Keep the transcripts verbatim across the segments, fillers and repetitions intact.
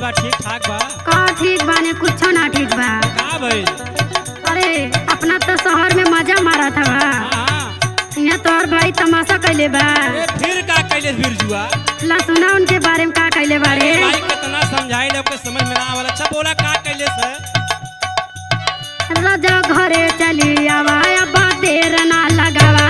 बा ठीक ठाक बा का ठीक बाने कुछ ना ठीक बा का भइल? अरे अपना तो शहर में मजा मारा था बा हां यहाँ तोहर भाई तमाशा कैले बा। ए फिर का कैले बिरजुआ? ला सुना उनके बारे में का कैले बारे। भाई कितना समझाई ले ओके समझ में ना आवला। अच्छा बोला का कैले से? राजा घरे चली आवा अब देर ना लगावा।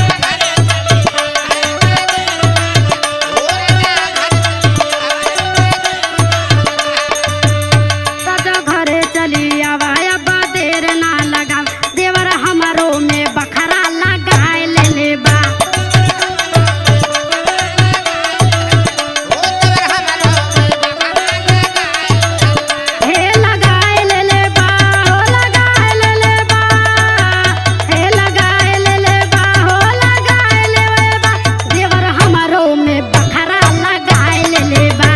राजा घरे चली आवा अब देर ना लगावा। देवर हमारो में बखरा लगाए ले ले बा। हे लगाए ले ले बा हो लगाए ले ले बा। हे लगाए ले ले बा हो लगाए ले ले बा। देवर हमारो में बखरा लगाए ले ले बा।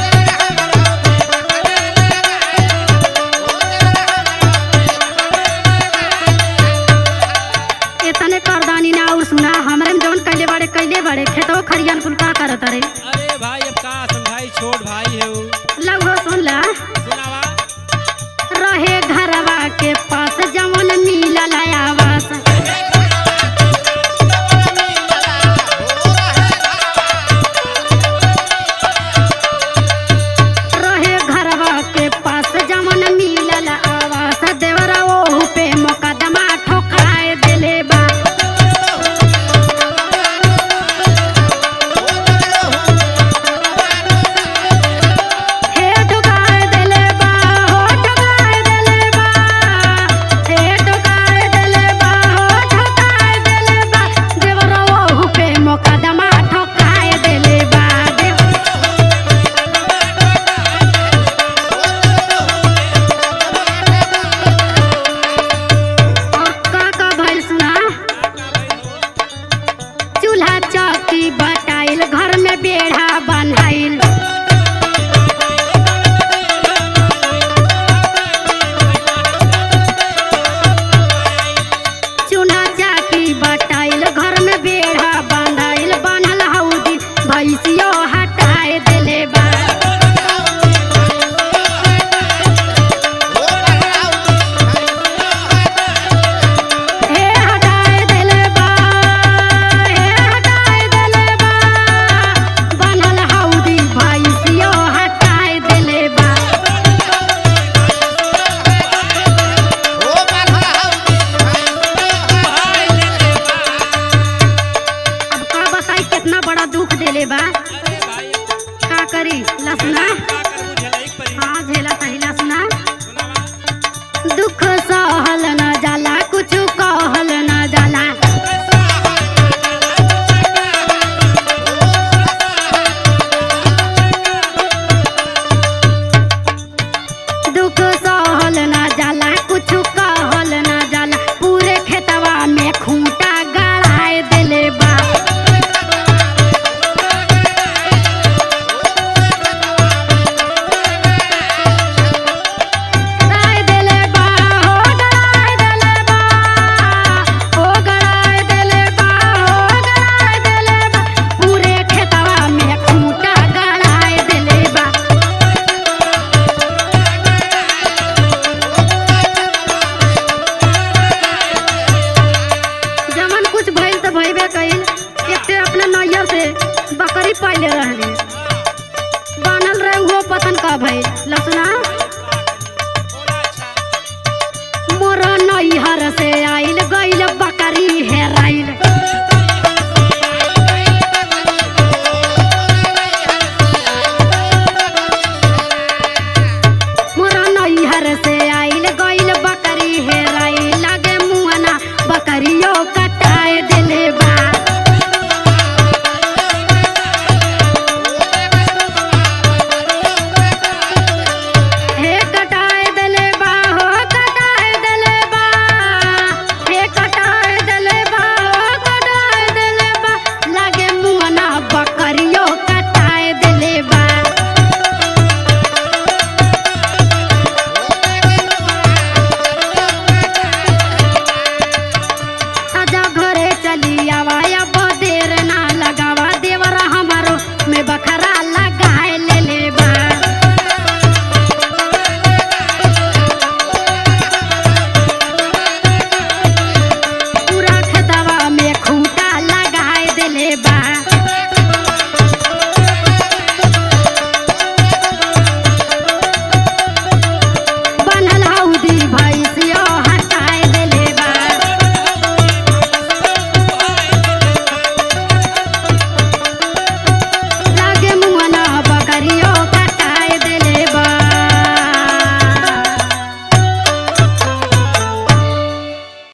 इतने करदानी ना और सुना हमरे में जौन कैले बड़े कैले बड़े खेतो खरियान कुल का करत रे। अरे भाई अब का समझाई छोट भाई है वो। लगो सुन ला सुनावा रहे घरवा के पास जवन मिलल आवास। रहे घरवा के पास जवन मिलल आवास। देवरा ओहु पे मुकदमा ठोकाए देले बा। हे ठोकाए देले बा हो ठोकाए देले बा। हे ठोकाए देले बा हो ठोकाए देले बा। देवरा ओहु पे मुकदमा ठोकाए देले बा। और का का भइल सुना चूल्हा चौकी बटाइल घर में बेढ़ा बनाइल। चूल्हा चौकी बटाइल घर में बेढ़ा बनाइल। बनल हौदी भैंसियो हटाए देले बा। हे हटाए देले बा हे हटाए देले बा। बनल हौदी भैंसियो हटाए देले बा। अब का बताई कितना बड़ा दुख देले बा। अरे भाई का करी ला सुना का करबू झेलाई परी। हाँ झेला सही सुना सुनावा दुख सहल न जाला कुछ कहल न जाला। दुख सहल न जाला कुछ कहल न जाला। पूरे खेतवा में खूंटा गड़ाए देले बा। गड़ाए देले बा हो गड़ाए देले बा। हो गड़ाए देले बा हो गड़ाए देले बा। पूरे खेतवा में खूंटा गड़ाए देले बा। जमन कुछ भइल तो भइबे कइल। एकटे अपने नैया से बकरी पाले रहली बनल रहे वो पतन का भइल लसना बोला अच्छा मोर नैहर से आइल गइल बकरी हेराइल।